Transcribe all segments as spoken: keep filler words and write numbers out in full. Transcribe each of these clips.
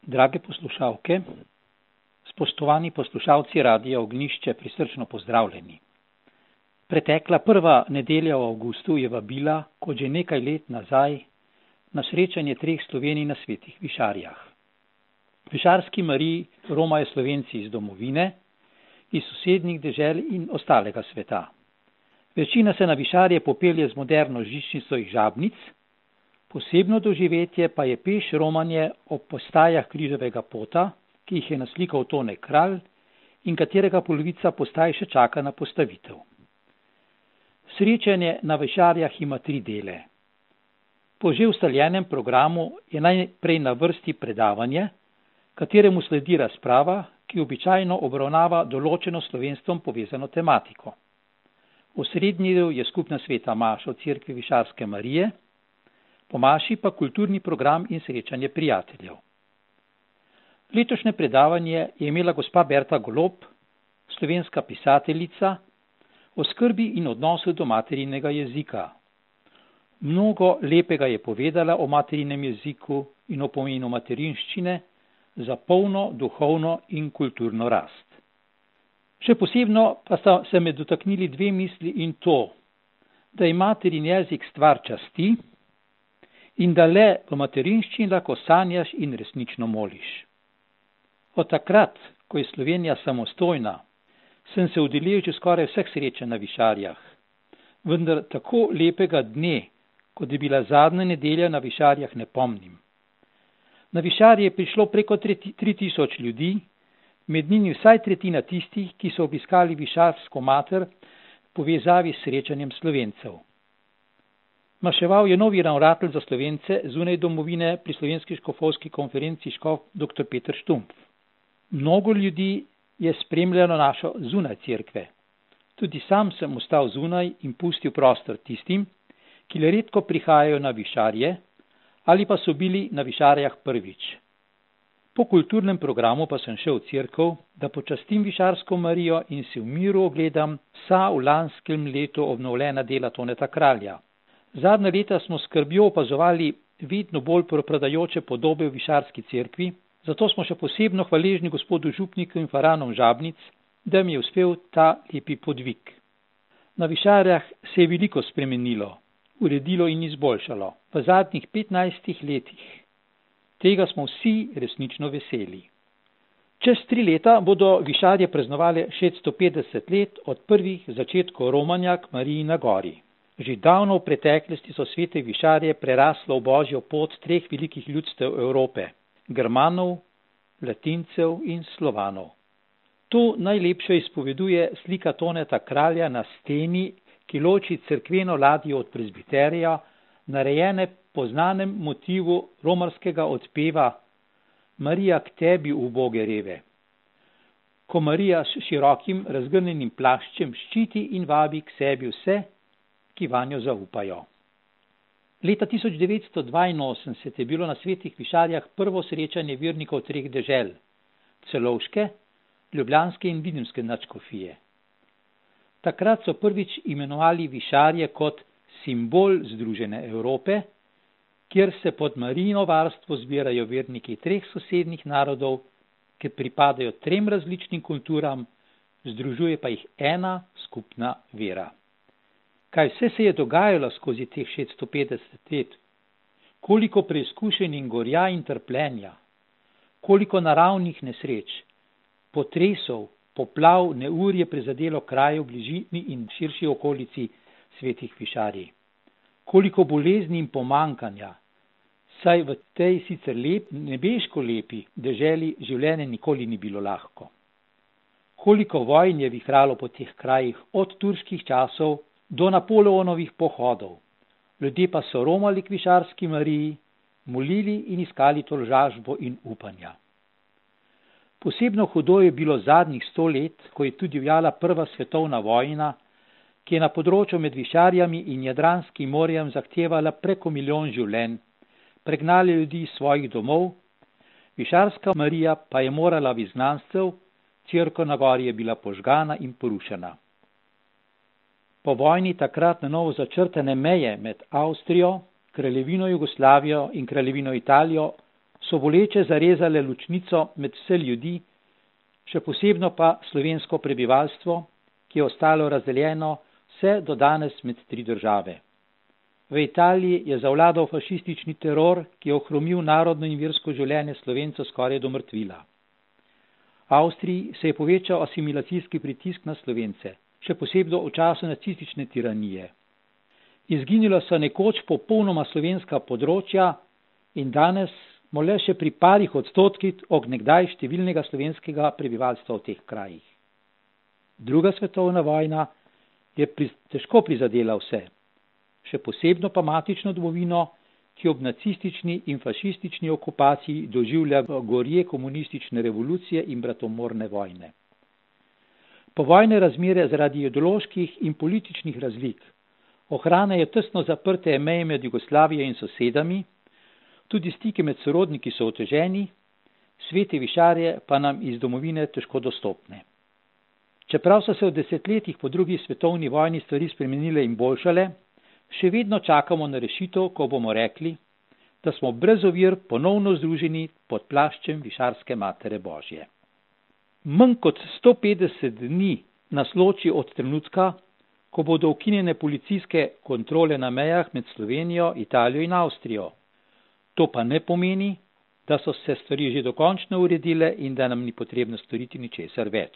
Drage poslušalke, spoštovani poslušalci Radia Ognjišče, prisrčno pozdravljeni. Pretekla prva nedelja v avgustu je vabila, kot že nekaj let nazaj, na srečanje treh Slovenij na Svetih Višarjah. Višarski Mariji romajo Slovenci iz domovine, iz sosednjih dežel in ostalega sveta. Večina se na Višarje popelje z moderno žičnico iz Žabnic, posebno doživetje pa je peš romanje ob postajah križevega pota, ki jih je naslikal Tone Kralj in katerega polovica postaj še čaka na postavitev. Srečanje na Višarjah ima tri dele. Po že ustaljenem programu je najprej na vrsti predavanje, kateremu sledi razprava, ki običajno obravnava določeno s slovenstvom povezano tematiko. Osrednji del je skupna sveta maša v cerkvi Višarske Marije, po maši pa kulturni program in srečanje prijateljev. Letošnje predavanje je imela gospa Berta Golob, slovenska pisateljica, o skrbi in odnosu do materinega jezika. Mnogo lepega je povedala o materinem jeziku in o pomenu materinščine za polno duhovno in kulturno rast. Še posebno pa sta se me dotaknili dve misli in to, da je materin jezik stvar časti in da le v materinščini lahko sanjaš in resnično moliš. Od takrat, ko je Slovenija samostojna, sem se udeležil skoraj vseh srečanj na Višarjah, vendar tako lepega dne, kot je bila zadnja nedelja na Višarjah, ne pomnim. Na Višarje je prišlo preko tri tisoč ljudi, med njimi vsaj tretjina tistih, ki so obiskali Višarsko mater v povezavi s srečanjem Slovencev. Maševal je novi ravnatelj za Slovence zunaj domovine pri Slovenski škofovski konferenci škof dr. Peter Štumpf. Mnogo ljudi je spremljalo našo zunaj cerkve. Tudi sam sem ostal zunaj in pustil prostor tistim, ki le redko prihajajo na Višarje ali pa so bili na Višarjah prvič. Po kulturnem programu pa sem šel v cerkev, da počastim Višarsko Marijo in si v miru ogledam vsa v lanskem letu obnovljena dela Toneta Kralja. Zadnja leta smo skrbjo opazovali vedno bolj propadajoče podobe v Višarski cerkvi, zato smo še posebno hvaležni gospodu župniku in faranom Žabnic, da mi je uspel ta lepi podvig. Na Višarjah se je veliko spremenilo, uredilo in izboljšalo v zadnjih petnajstih letih. Tega smo vsi resnično veseli. Čez tri leta bodo Višarje praznovali šeststo petdeset let od prvih začetkov romanja k Mariji na gori. Že davno v preteklosti so svete Višarje preraslo v božjo pot treh velikih ljudstev Evrope, Germanov, Latincev in Slovanov. To najlepše izpoveduje slika Toneta Kralja na steni, ki loči cerkveno ladjo od prezbiterija, narejene po znanem motivu romarskega odpeva Marija k tebi, uboge reve. Ko Marija s širokim razgrnjenim plaščem ščiti in vabi k sebi vse, ki vanjo zaupajo. Leta tisoč devetsto dvainosemdeset je bilo na Svetih Višarjah prvo srečanje vernikov treh dežel, Celovške, Ljubljanske in Videmske nadškofije. Takrat so prvič imenovali Višarje kot simbol združene Evrope, kjer se pod Marijino varstvo zbirajo verniki treh sosednjih narodov, ki pripadajo trem različnim kulturam, združuje pa jih ena skupna vera. Kaj vse se je dogajalo skozi teh šeststo petdeset let? Koliko preizkušenj in gorja in trpljenja? Koliko naravnih nesreč, potresov, poplav, neurje prizadelo kraje v bližini in širši okolici Svetih Višarij? Koliko bolezni in pomankanja, saj v tej sicer lep, nebeško lepi deželi življenje nikoli ni bilo lahko. Koliko vojn je vihralo po teh krajih od turških časov do Napoleonovih pohodov. Ljudje pa so romali k Višarski Mariji, molili in iskali tolažbo in upanja. Posebno hudo je bilo zadnjih sto let, ko je tudi vjala prva svetovna vojna, ki je na področju med Višarjami in Jadranskim morjem zahtevala preko milijon življenj, pregnali ljudi iz svojih domov, Višarska Marija pa je morala v izgnanstev, cerkev na gori je bila požgana in porušena. Po vojni takrat na novo začrtane meje med Avstrijo, kraljevino Jugoslavijo in kraljevino Italijo so boleče zarezale ločnico med vse ljudi, še posebno pa slovensko prebivalstvo, ki je ostalo razdeljeno vse do danes med tri države. V Italiji je zavladal fašistični teror, ki je ohromil narodno in versko življenje Slovencev skoraj do mrtvila. V Avstriji se je povečal asimilacijski pritisk na Slovence, še posebno v času nacistične tiranije. Izginila so nekoč popolnoma slovenska področja in danes smo le še pri parih odstotkih od nekdaj številnega slovenskega prebivalstva v teh krajih. Druga svetovna vojna je pri, težko prizadela vse, še posebno pa matično domovino, ki ob nacistični in fašistični okupaciji doživlja gorje komunistične revolucije in bratomorne vojne. Povojne razmere zaradi ideoloških in političnih razlik ohranjajo tesno zaprte meje med Jugoslavijo in sosedami, tudi stike med sorodniki so oteženi, svete višarje pa nam iz domovine težko dostopne. Čeprav so se v desetletjih po drugi svetovni vojni stvari spremenile in boljšale, še vedno čakamo na rešitev, ko bomo rekli, da smo brez ovir ponovno združeni pod plaščem višarske Matere Božje. Manj kot sto petdeset dni nas loči od trenutka, ko bodo ukinjene policijske kontrole na mejah med Slovenijo, Italijo in Avstrijo. To pa ne pomeni, da so se stvari že dokončno uredile in da nam ni potrebno storiti ničesar več.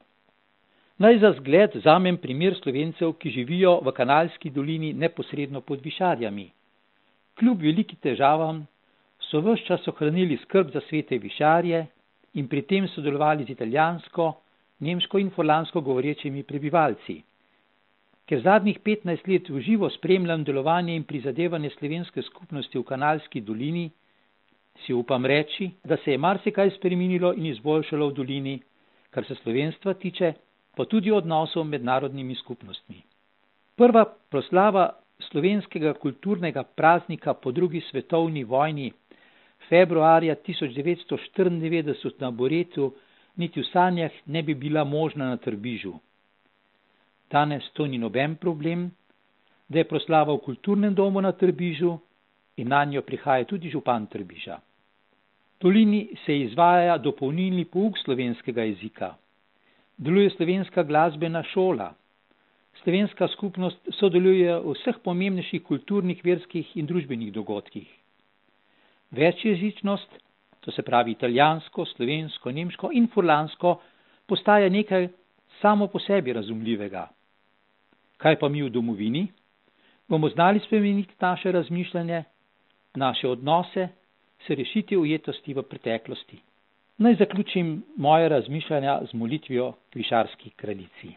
Naj za zgled vzamem primer Slovencev, ki živijo v Kanalski dolini neposredno pod Višarjami. Kljub veliki težavam so ves čas ohranili skrb za svete višarje in pri tem sodelovali z italijansko, nemško in furlansko govorečimi prebivalci. Ker zadnjih petnajst let v živo spremljam delovanje in prizadevanje slovenske skupnosti v Kanalski dolini, si upam reči, da se je marsikaj spremenilo in izboljšalo v dolini, kar se slovenstva tiče, pa tudi odnosov med narodnimi skupnostmi. Prva proslava slovenskega kulturnega praznika po drugi svetovni vojni februarja tisoč devetsto štiriindevetdeset na Boretu niti v sanjah ne bi bila možna na Trbižu. Danes to ni noben problem, da je proslava v kulturnem domu na Trbižu in na njo prihaja tudi župan Trbiža. V dolini se izvaja dopolnilni pouk slovenskega jezika. Deluje slovenska glasbena šola. Slovenska skupnost sodeluje v vseh pomembnejših kulturnih, verskih in družbenih dogodkih. Večjezičnost, to se pravi italijansko, slovensko, nemško in furlansko, postaja nekaj samo po sebi razumljivega. Kaj pa mi v domovini? Bomo znali spremeniti naše razmišljanje, naše odnose, se rešiti ujetosti v preteklosti. Naj zaključim moje razmišljanja z molitvijo k višarski kraljici.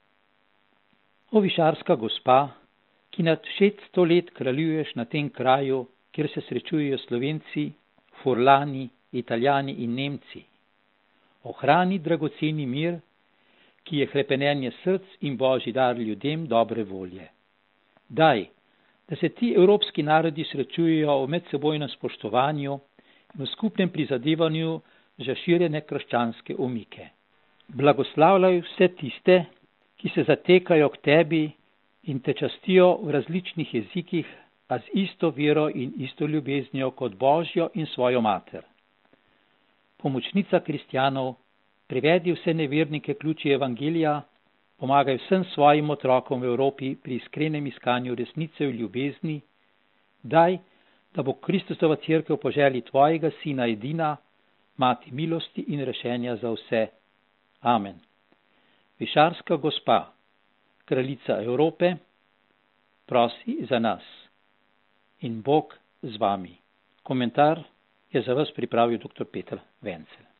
O višarska gospa, ki nad šeststo let kraljuješ na tem kraju, kjer se srečujejo Slovenci, Furlani, Italijani in Nemci. Ohrani dragoceni mir, ki je hrepenenje src in božji dar ljudem dobre volje. Daj, da se ti evropski narodi srečujejo v medsebojnem spoštovanju in v skupnem prizadevanju za širjene krščanske umike. Blagoslavljaj vse tiste, ki se zatekajo k tebi in te častijo v različnih jezikih, a z isto vero in isto ljubeznijo kot Božjo in svojo mater. Pomočnica kristjanov, privedi vse nevernike k luči evangelija, pomagaj vsem svojim otrokom v Evropi pri iskrenem iskanju resnice v ljubezni, daj, da bo Kristusova cerkev po želji tvojega sina edina, mati milosti in rešenja za vse. Amen. Višarska gospa, kraljica Evrope, prosi za nas. In Bog z vami. Komentar je za vas pripravil doktor Peter Wenzel.